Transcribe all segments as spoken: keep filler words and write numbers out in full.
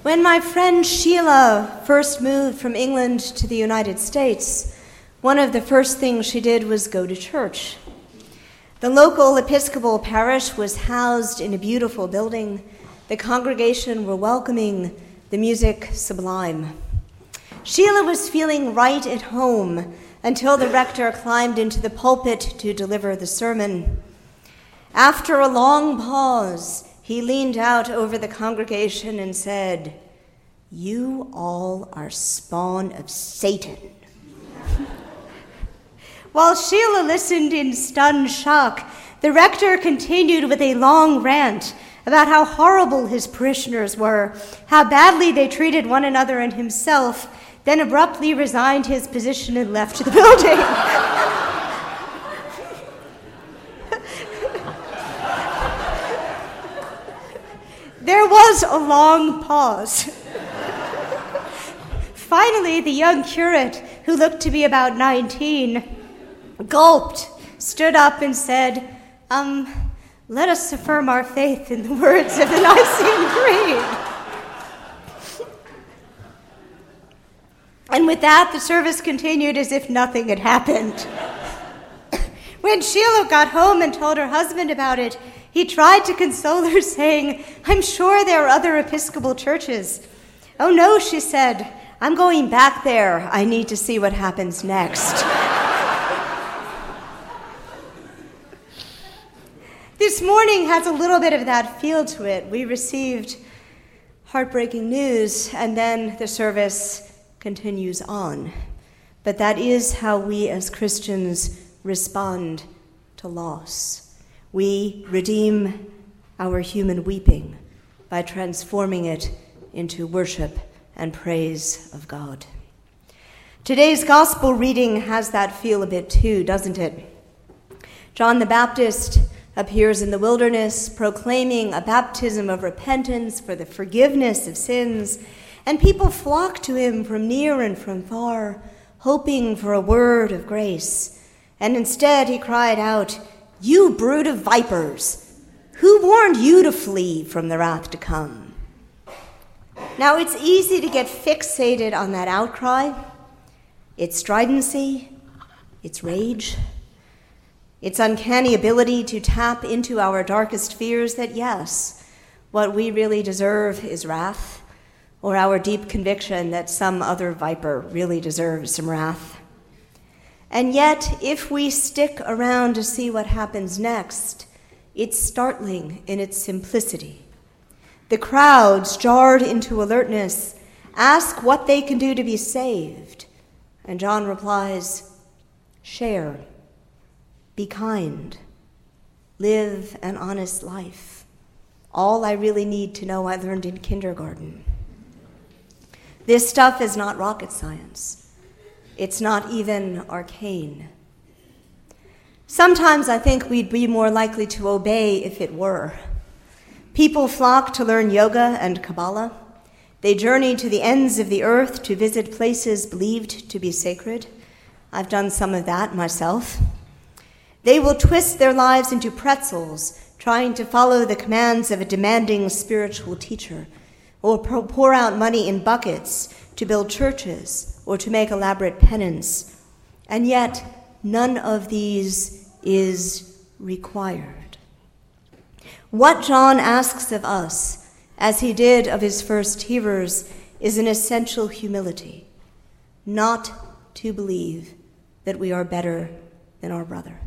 When my friend Sheila first moved from England to the United States, one of the first things she did was go to church. The local Episcopal parish was housed in a beautiful building. The congregation were welcoming, the music sublime. Sheila was feeling right at home until the rector climbed into the pulpit to deliver the sermon. After a long pause, he leaned out over the congregation and said, "You all are spawn of Satan." While Sheila listened in stunned shock, the rector continued with a long rant about how horrible his parishioners were, how badly they treated one another and himself, then abruptly resigned his position and left the building. There was a long pause. Finally, the young curate, who looked to be about nineteen, gulped, stood up and said, um, let us affirm our faith in the words of the Nicene Creed. And with that, the service continued as if nothing had happened. When Sheila got home and told her husband about it, he tried to console her, saying, "I'm sure there are other Episcopal churches." "Oh no," she said, "I'm going back there. I need to see what happens next." This morning has a little bit of that feel to it. We received heartbreaking news, and then the service continues on. But that is how we as Christians respond to loss. We redeem our human weeping by transforming it into worship and praise of God. Today's gospel reading has that feel a bit too, doesn't it? John the Baptist appears in the wilderness proclaiming a baptism of repentance for the forgiveness of sins, and people flock to him from near and from far, hoping for a word of grace. And instead he cried out, "You brood of vipers, who warned you to flee from the wrath to come?" Now, it's easy to get fixated on that outcry, its stridency, its rage, its uncanny ability to tap into our darkest fears that, yes, what we really deserve is wrath, or our deep conviction that some other viper really deserves some wrath. And yet, if we stick around to see what happens next, it's startling in its simplicity. The crowds, jarred into alertness, ask what they can do to be saved. And John replies, "Share, be kind, live an honest life. All I really need to know I learned in kindergarten." This stuff is not rocket science. It's not even arcane. Sometimes I think we'd be more likely to obey if it were. People flock to learn yoga and Kabbalah. They journey to the ends of the earth to visit places believed to be sacred. I've done some of that myself. They will twist their lives into pretzels, trying to follow the commands of a demanding spiritual teacher, or pour out money in buckets to build churches or to make elaborate penance. And yet, none of these is required. What John asks of us, as he did of his first hearers, is an essential humility, not to believe that we are better than our brother.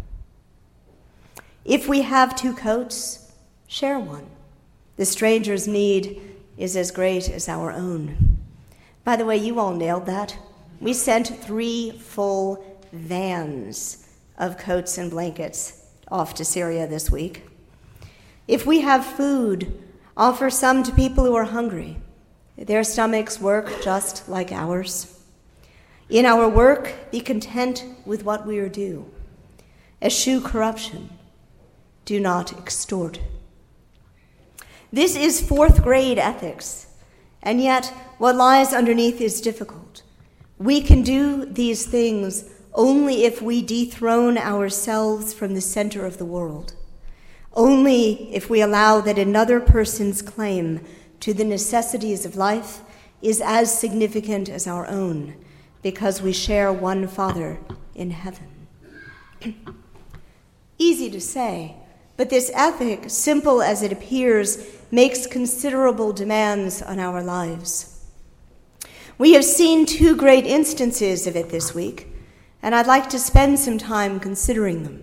If we have two coats, share one. The stranger's need is as great as our own. By the way, you all nailed that. We sent three full vans of coats and blankets off to Syria this week. If we have food, offer some to people who are hungry. Their stomachs work just like ours. In our work, be content with what we are due. Eschew corruption. Do not extort. This is fourth grade ethics, and yet what lies underneath is difficult. We can do these things only if we dethrone ourselves from the center of the world, only if we allow that another person's claim to the necessities of life is as significant as our own, because we share one Father in heaven. Easy to say, but this ethic, simple as it appears, makes considerable demands on our lives. We have seen two great instances of it this week, and I'd like to spend some time considering them.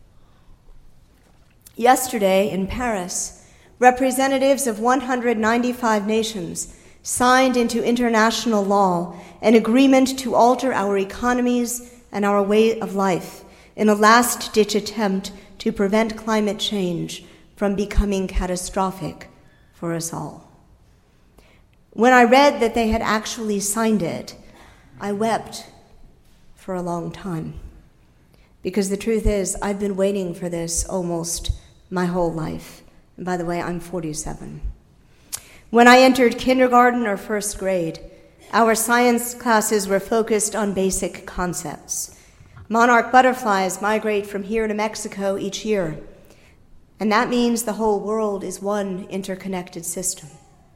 Yesterday in Paris, representatives of one hundred ninety-five nations signed into international law an agreement to alter our economies and our way of life in a last-ditch attempt to prevent climate change from becoming catastrophic for us all. When I read that they had actually signed it, I wept for a long time. Because the truth is, I've been waiting for this almost my whole life. And by the way, I'm forty-seven. When I entered kindergarten or first grade, our science classes were focused on basic concepts. Monarch butterflies migrate from here to Mexico each year, and that means the whole world is one interconnected system.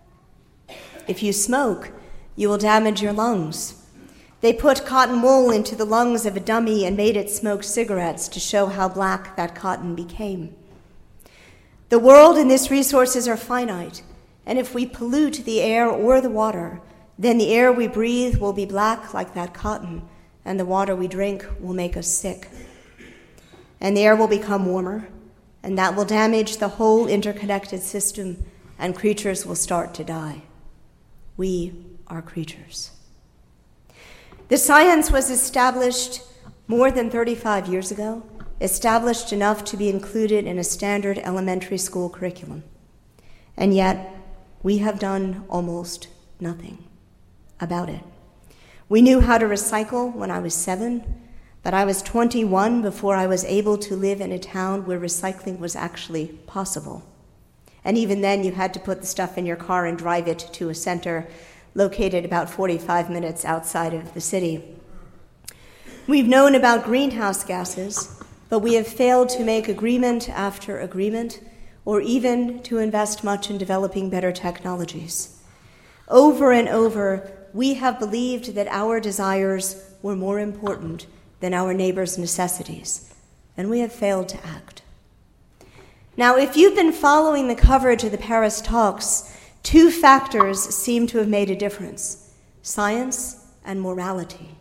If you smoke, you will damage your lungs. They put cotton wool into the lungs of a dummy and made it smoke cigarettes to show how black that cotton became. The world and its resources are finite, and if we pollute the air or the water, then the air we breathe will be black like that cotton, and the water we drink will make us sick. And the air will become warmer, and that will damage the whole interconnected system, and creatures will start to die. We are creatures. The science was established more than thirty-five years ago, established enough to be included in a standard elementary school curriculum. And yet, we have done almost nothing about it. We knew how to recycle when I was seven, but I was twenty-one before I was able to live in a town where recycling was actually possible. And even then, you had to put the stuff in your car and drive it to a center located about forty-five minutes outside of the city. We've known about greenhouse gases, but we have failed to make agreement after agreement, or even to invest much in developing better technologies. Over and over, we have believed that our desires were more important than our neighbors' necessities, and we have failed to act. Now, if you've been following the coverage of the Paris talks, two factors seem to have made a difference: science and morality.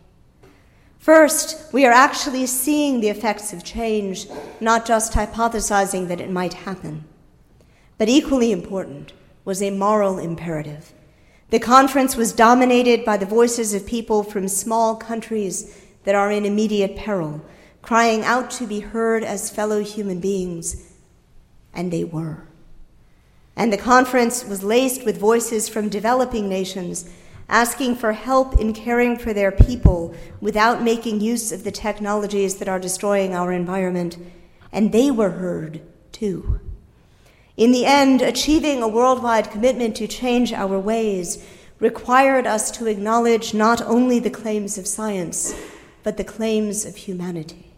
First, we are actually seeing the effects of change, not just hypothesizing that it might happen. But equally important was a moral imperative. The conference was dominated by the voices of people from small countries that are in immediate peril, crying out to be heard as fellow human beings, and they were. And the conference was laced with voices from developing nations asking for help in caring for their people without making use of the technologies that are destroying our environment, and they were heard too. In the end, achieving a worldwide commitment to change our ways required us to acknowledge not only the claims of science, but the claims of humanity.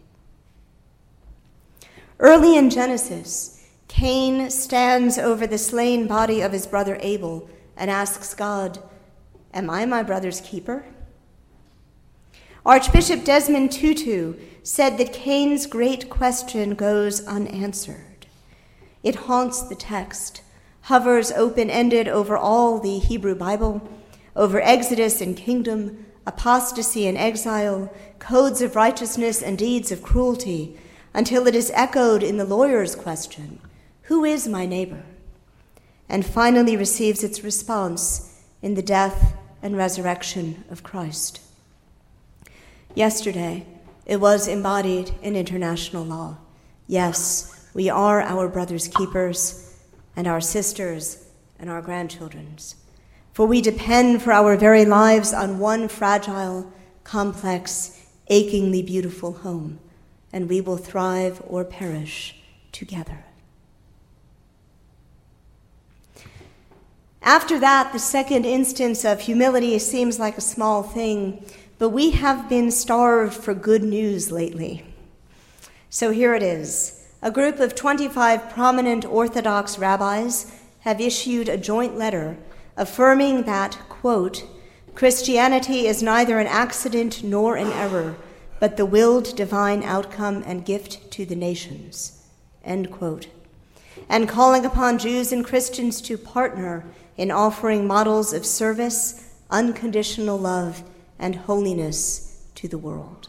Early in Genesis, Cain stands over the slain body of his brother Abel and asks God, "Am I my brother's keeper?" Archbishop Desmond Tutu said that Cain's great question goes unanswered. It haunts the text, hovers open-ended over all the Hebrew Bible, over Exodus and kingdom, apostasy and exile, codes of righteousness and deeds of cruelty, until it is echoed in the lawyer's question, "Who is my neighbor?" and finally receives its response in the death and resurrection of Christ. Yesterday, it was embodied in international law. Yes, we are our brother's keepers and our sisters and our grandchildren's, for we depend for our very lives on one fragile, complex, achingly beautiful home, and we will thrive or perish together. After that, the second instance of humility seems like a small thing, but we have been starved for good news lately. So here it is. A group of twenty-five prominent Orthodox rabbis have issued a joint letter affirming that, quote, Christianity is neither an accident nor an error, but the willed divine outcome and gift to the nations, end quote, and calling upon Jews and Christians to partner in offering models of service, unconditional love, and holiness to the world.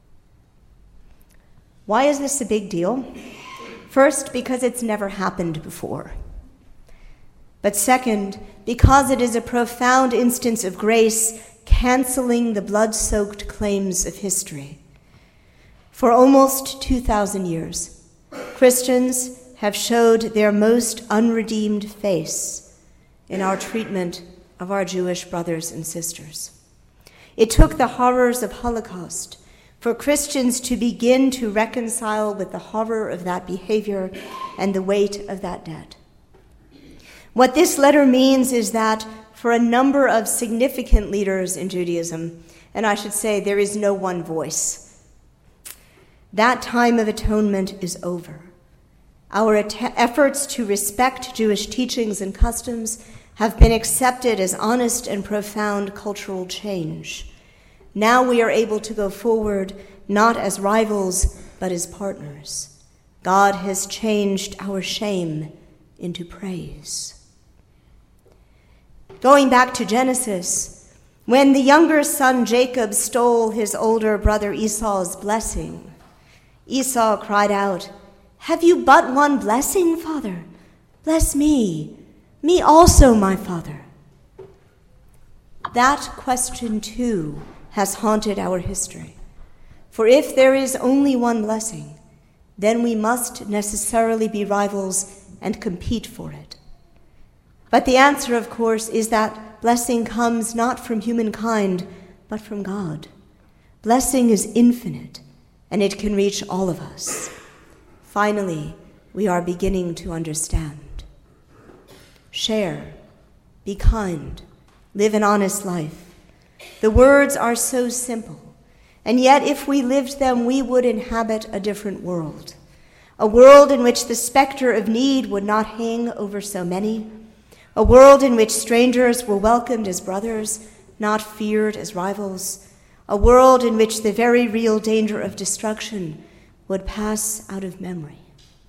Why is this a big deal? First, because it's never happened before. But second, because it is a profound instance of grace canceling the blood-soaked claims of history. For almost two thousand years, Christians have showed their most unredeemed face in our treatment of our Jewish brothers and sisters. It took the horrors of Holocaust for Christians to begin to reconcile with the horror of that behavior and the weight of that debt. What this letter means is that for a number of significant leaders in Judaism, and I should say there is no one voice, that time of atonement is over. Our at- efforts to respect Jewish teachings and customs have been accepted as honest and profound cultural change. Now we are able to go forward not as rivals, but as partners. God has changed our shame into praise. Going back to Genesis, when the younger son Jacob stole his older brother Esau's blessing, Esau cried out, "Have you but one blessing, Father? Bless me, me also, my father." That question, too, has haunted our history. For if there is only one blessing, then we must necessarily be rivals and compete for it. But the answer, of course, is that blessing comes not from humankind, but from God. Blessing is infinite, and it can reach all of us. Finally, we are beginning to understand. Share, be kind, live an honest life. The words are so simple, and yet if we lived them, we would inhabit a different world, a world in which the specter of need would not hang over so many, a world in which strangers were welcomed as brothers, not feared as rivals, a world in which the very real danger of destruction would pass out of memory.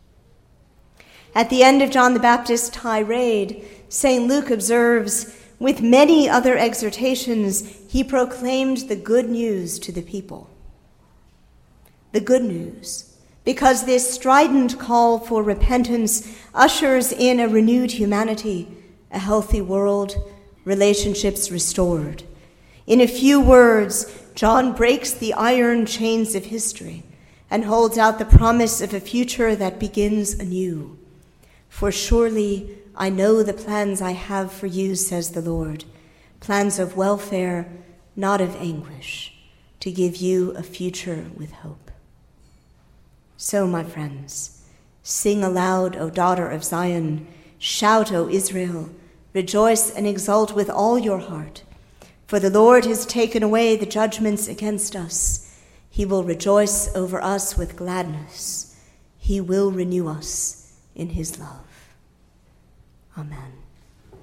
At the end of John the Baptist's tirade, Saint Luke observes, with many other exhortations, he proclaimed the good news to the people. The good news, because this strident call for repentance ushers in a renewed humanity, a healthy world, relationships restored. In a few words, John breaks the iron chains of history and holds out the promise of a future that begins anew. For surely I know the plans I have for you, says the Lord, plans of welfare, not of anguish, to give you a future with hope. So, my friends, sing aloud, O daughter of Zion, shout, O Israel, rejoice and exult with all your heart, for the Lord has taken away the judgments against us. He will rejoice over us with gladness. He will renew us in his love. Amen.